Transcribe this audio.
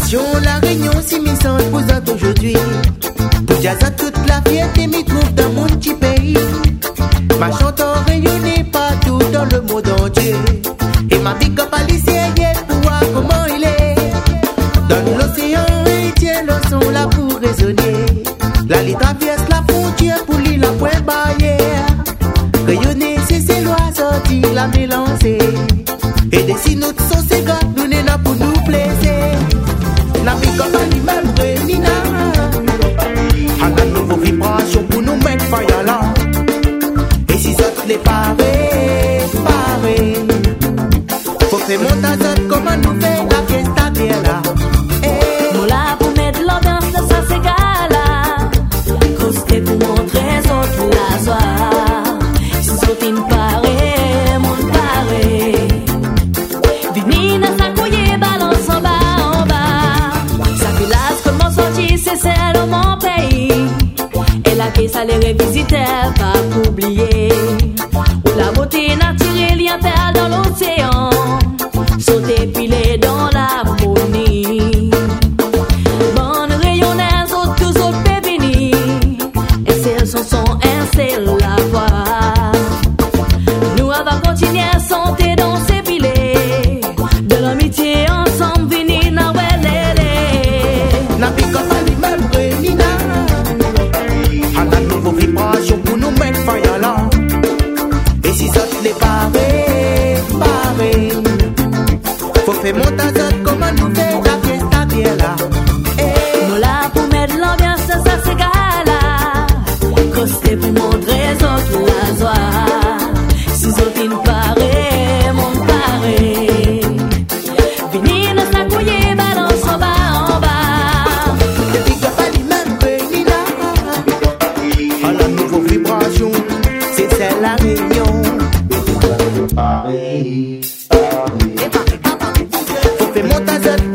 Animation, la réunion si mi-sens posante aujourd'hui. Pour jazz à toute la fierté m'y trouve dans mon petit pays. Ma chanteur rayonnée partout dans le monde entier. Et ma big up à lycéenne pour voir comment il est. Dans l'océan, il tient le son là pour résonner. La ligne traverse la frontière pour l'île à point barrière. Rayonner, c'est ses lois sorties, la mélanger. Et dessine notre son, c'est gars, nous n'est là pour nous plaisir. La big up à l'immeuble Nina. À la nouvelle vibration pour nous mettre fire là. Et si ça te l'est paré, faut faire monter ça comment nous fait la fiesta bien là. Moula pour mettre l'ambiance de ça c'est gala. Coste pour montrer son la joie. Si sautine paré, mon paré. Vimina sa couille balance en bas. Sa village comment sortir c'est celle de mon pays. Et la caisse allait revisiter pas oublier. Où la beauté naturelle y perd dans l'océan. Sauter pilé dans l'harmonie. Bonne rayonnaise aux tous autres pépini. Et celles sont installées la voix. Nous avons continué à chanter dans ces pilés. De l'amitié ensemble venir na welele. La big up à l'immeuble Nina. À la nouvelle vibration pour nous mettre fire là. Et si ça te l'est paré. Faut faire monter ça comment nous fait la fiesta bien là. Nous là pour mettre l'ambiance ça c'est gala. Coste pour montrer autres la joie. Si autres paré, mon paré. Venez nous la couiller balance en bas. Le big up à l'immeuble Nina. À la nouvelle vibration, c'est celle la réunion. Faut faire monter ça